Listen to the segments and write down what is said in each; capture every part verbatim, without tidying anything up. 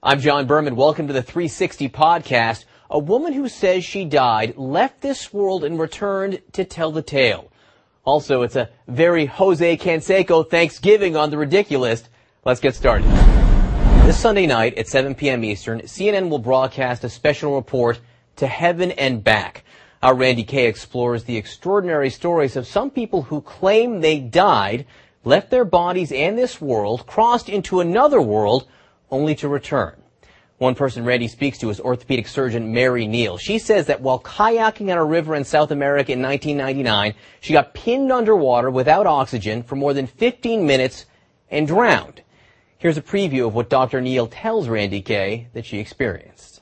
I'm John Berman. Welcome to the three sixty podcast. A woman who says she died, left this world, and returned to tell the tale. Also, it's a very Jose Canseco Thanksgiving on The Ridiculous. Let's get started. This Sunday night at seven p.m. Eastern, C N N will broadcast a special report, To Heaven and Back. Our Randy Kay explores the extraordinary stories of some people who claim they died, left their bodies and this world, crossed into another world, only to return. One person Randy speaks to is orthopedic surgeon Mary Neal. She says that while kayaking on a river in South America in nineteen ninety-nine, she got pinned underwater without oxygen for more than fifteen minutes and drowned. Here's a preview of what Doctor Neal tells Randy Kay that she experienced.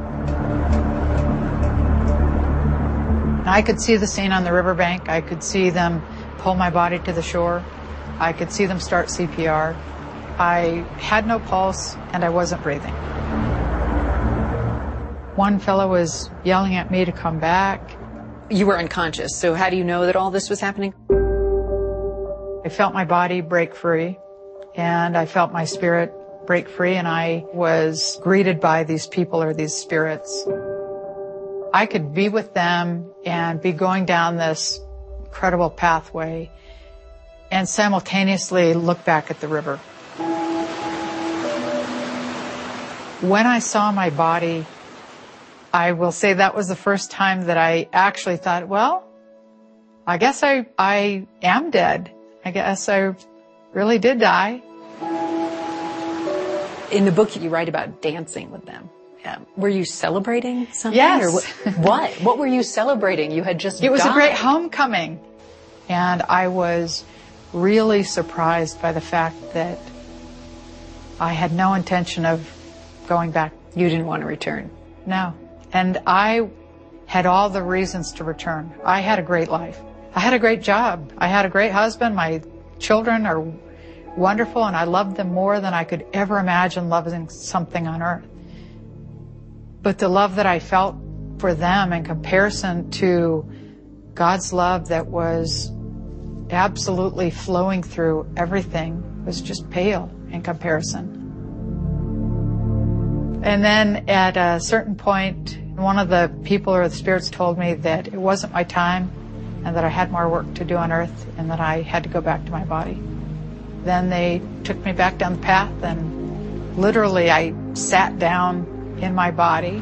I could see the scene on the riverbank. I could see them pull my body to the shore. I could see them start C P R. I had no pulse, and I wasn't breathing. One fellow was yelling at me to come back. You were unconscious, so how do you know that all this was happening? I felt my body break free, and I felt my spirit break free, and I was greeted by these people or these spirits. I could be with them and be going down this incredible pathway and simultaneously look back at the river. When I saw my body, I will say that was the first time that I actually thought, well, I guess I, I am dead. I guess I really did die. In the book, you write about dancing with them. Um, were you celebrating something? Yes. Or what, what? What were you celebrating? You had just It was died. a great homecoming. And I was really surprised by the fact that I had no intention of going back. You didn't want to return? No. And I had all the reasons to return. I had a great life. I had a great job. I had a great husband. My children are wonderful, and I loved them more than I could ever imagine loving something on earth. But the love that I felt for them in comparison to God's love that was absolutely flowing through everything was just pale in comparison. And then at a certain point, one of the people or the spirits told me that it wasn't my time and that I had more work to do on earth and that I had to go back to my body. Then they took me back down the path, and literally I sat down in my body.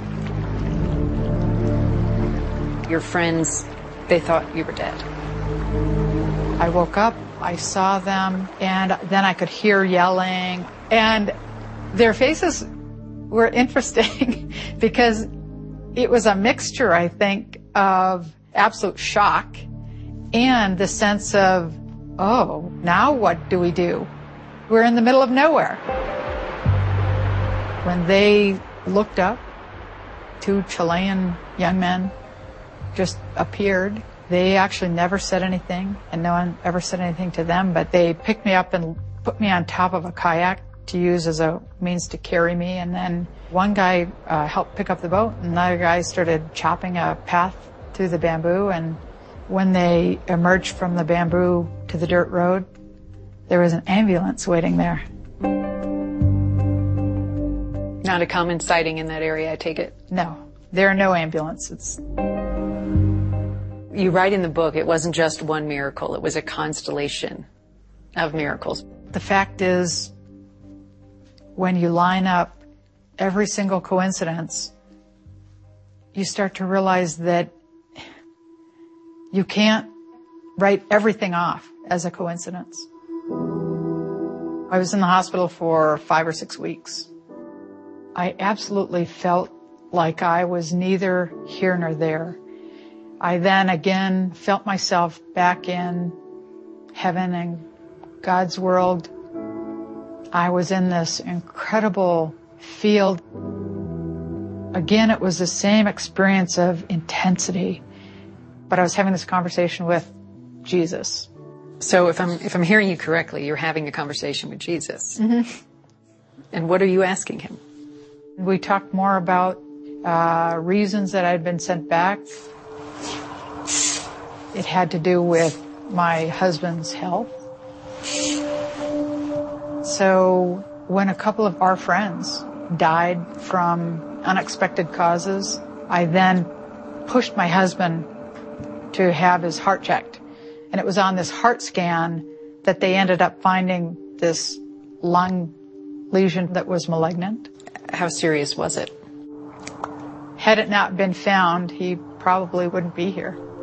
Your friends, they thought you were dead. I woke up, I saw them, and then I could hear yelling, and their faces were interesting because it was a mixture, I think, of absolute shock and the sense of, oh, now what do we do? We're in the middle of nowhere. When they looked up, two Chilean young men just appeared. They actually never said anything, and no one ever said anything to them, but they picked me up and put me on top of a kayak to use as a means to carry me. And then one guy uh, helped pick up the boat, and another guy started chopping a path through the bamboo. And when they emerged from the bamboo to the dirt road, there was an ambulance waiting there. Not a common sighting in that area, I take it? No, there are no ambulances. You write in the book, it wasn't just one miracle, it was a constellation of miracles. The fact is, when you line up every single coincidence, you start to realize that you can't write everything off as a coincidence. I was in the hospital for five or six weeks. I absolutely felt like I was neither here nor there. I then again felt myself back in heaven and God's world. I was in this incredible field. Again, it was the same experience of intensity, but I was having this conversation with Jesus. So if I'm if I'm hearing you correctly, you're having a conversation with Jesus. Mm-hmm. And what are you asking him? We talked more about uh, reasons that I'd been sent back. It had to do with my husband's health. So when a couple of our friends died from unexpected causes. I then pushed my husband to have his heart checked. And it was on this heart scan that they ended up finding this lung lesion that was malignant. How serious was it? Had it not been found, he probably wouldn't be here.